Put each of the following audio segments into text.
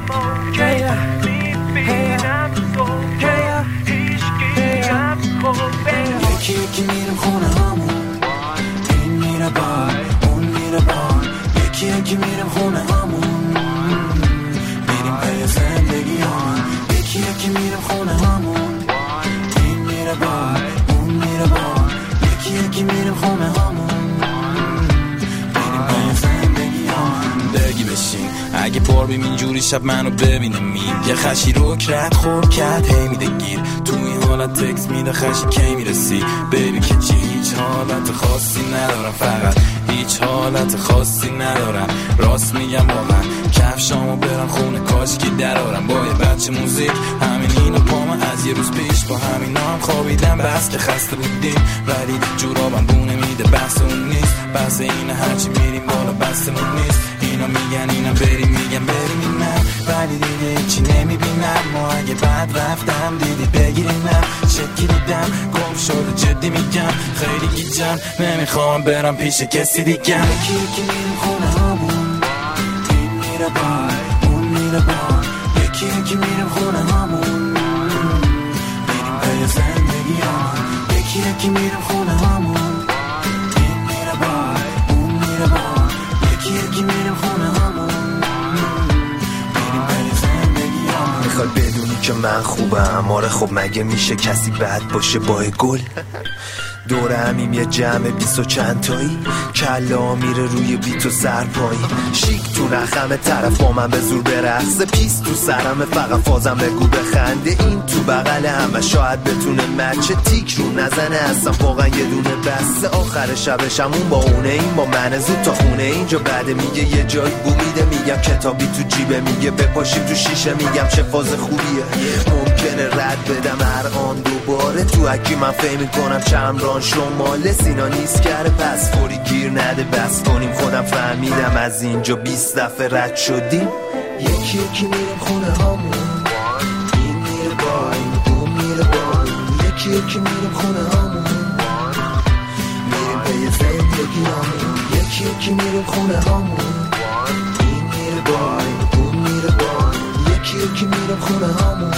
میبینم تو هیچگیم خوبه یکی یکی میرم خونه همون این میره بار اون میره بار یکی یکی میرم خونه همون میریم پی زندگی همون یکی یکی میرم خونه همون این میره بار اون میره بار یکی یکی میرم خونه همون میریم پی زندگی همون بگی بشین اگه بار بیم اینجوری شب منو ببینه یه خشی رو کرد خورد کرد هی میده گیر تو این حالت تکس میده خشی کی میرسی بیبی که چی هیچ حالت خاصی ندارم فقط هیچ حالت خاصی ندارم راست میگم واقعا کفشامو برم خونه کاشکی درارم با یه بچه موزیک همین اینو پامو از یه روز پیش با همین هم خوابیدم بس که خسته بودیم ولی جورابم بونه میده بس اون نیست بس اینه هرچی میریم بالا بسمون نیست اینا میگن اینا بریم میگن بریم اینم ولی دیگه هیچی نمیبینم ما اگه بعد رفتم دیدی بگیرینم شکی دیدم گم شده جدی میگم خیلی گیجم نمیخوام برم پیش کسی دیگم یکی یکی میرم خونه همون این میره بار اون میره بار یکی یکی میرم خونه همون میریم پی زندگی همون یکی یکی میرم خونه همون این میره بار اون میره بار یکی یکی میرم خونه همون میریم پی زندگی همون میخوای بدونی که من خوبم آره خب مگه میشه کسی بد باشه با گل دور همیم یه جمع 20 و چند تایی کلا میره روی بیت و سر پایین شیک تو رخم طرف با من به زور برقصه پیس تو سرم فقط فازم بگو بخنده این تو بغل همه شاید بتونه مچه تیک رو نزنه اصلا واقعا یه دونه بسته آخر شبش همون با اونه این با من زود تا خونه اینجا بعده میگه یه جای بو میده میگم کتابی تو جیبه میگه بپاشیم تو شیشه میگم چه فاز خوبیه ممکنه رد بدم هر آن دوباره تو اکی من فهم میکنم چمران شماله سینا نیست کرده پس فوری گیر نده بس کنیم خودم فهمیدم از اینجا 20 دفعه رد شدیم یکی یکی میرم خونه همون این میره باین اون میره باین یکی یکی میرم خونه همون میریم پی زندگی همون یکی یکی میرم خونه همون این میره باین اون میره باین یکی یکی میرم خونه همون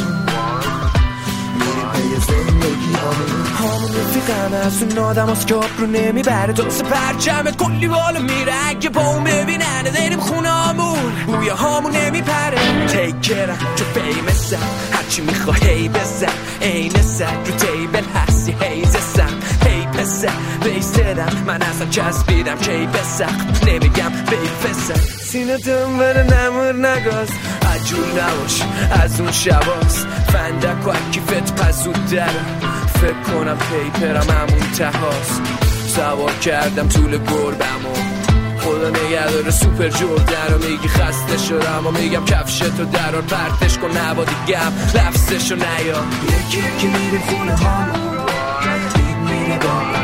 میریم پی زندگی همون رفیقم از اون آدم هست که رو نمیبره دست پرچمت کلی بالا میره اگه با اون ببینن داریم خونه همون بوی همون نمیپره تیکرم چو فیمسم هرچی میخوا هی بزن این سر رو تیبل هستی هی زسم هی پسر بیستدم من اصلا چسبیدم کی بسخت نمیگم بیفسر سینه دنبر نمور نگاز عجول نباش از اون شباست فندک و اکیفت پزود درم فکر کنم پیپرم همون تهاست سوار کردم طول گربم و خدا نگهداره سوپر جردن رو میگی خسته شدم و میگم کفشتو درار پرتش کن نبا دیگم لفظشو نیا یکی یکی میره خونه همون این میره با